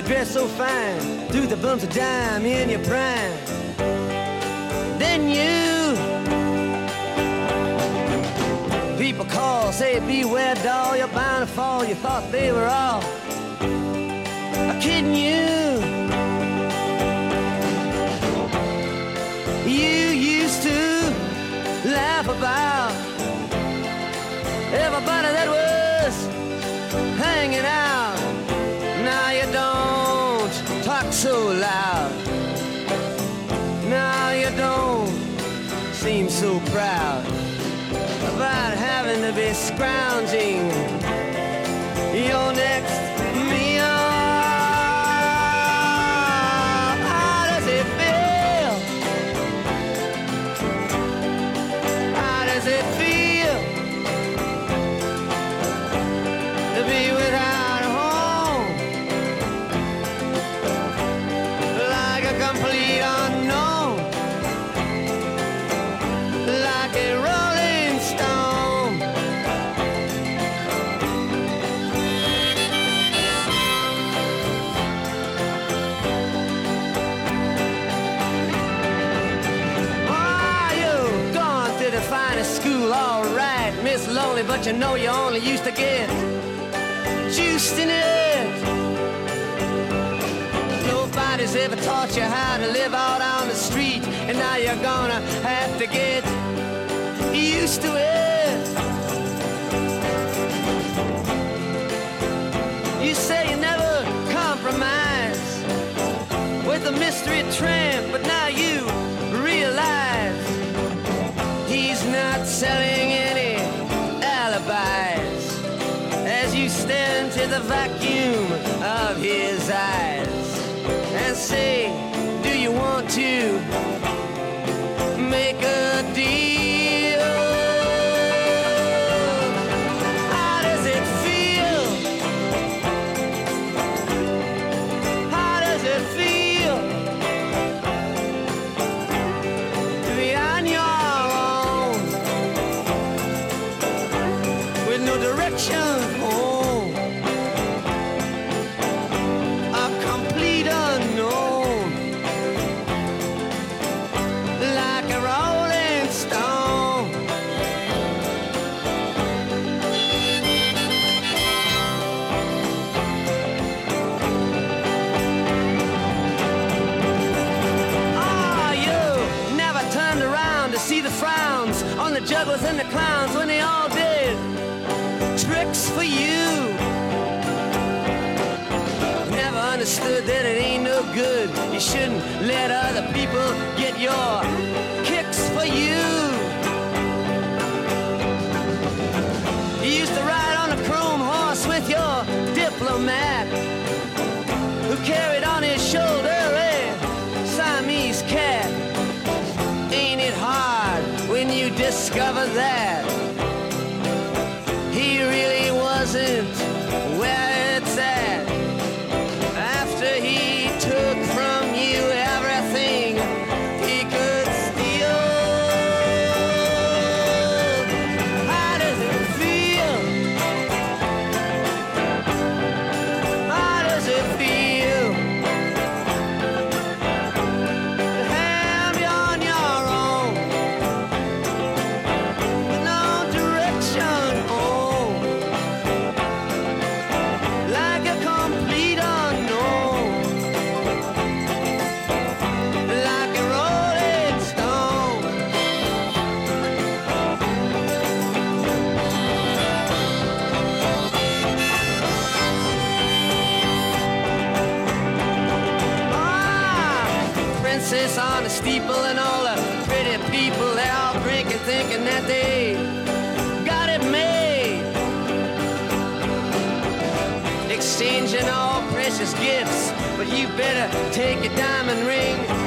dress so fine, through the bumps of dime in your prime. Then you, people call, say beware doll, you're bound to fall. You thought they were all kidding you. You used to laugh about everybody that was hanging out. Now you don't talk so loud. Now you don't seem so proud about having to be scrounging your next meal. How does it feel? How does it feel to be without a home, like a complete unknown, like a rolling stone? Oh, you've gone to the finest school, all right, Miss Lonely, but you know you only used to get juiced in it. Nobody's ever taught you how to live out on the street, and now you're gonna have to get used to it. You say you never compromise with a mystery tramp, but now you realize he's not selling any alibis as you stare into the vacuum of his eyes and say, do you want to make a deal? How does it feel? How does it feel to be on your own with no direction home? A complete unknown, like a rolling stone. Ah, you never turned around to see the frowns on the jugglers and the clowns when they all did tricks for you. Never understood that it ain't no good. You shouldn't let other people get your kicks for you. You used to ride on a chrome horse with your diplomat, who carried on his shoulder a Siamese cat. Ain't it hard when you discover that he really wasn't where it's at? After he took from you everything he could steal. How does it feel? How does it feel to have you on your own, with no direction home, like a complete unknown, like a rolling stone? Ah, princess on the steeple and all the pretty people, they all drinking, thinking that they got it made, exchanging all precious gifts. But you better take your diamond ring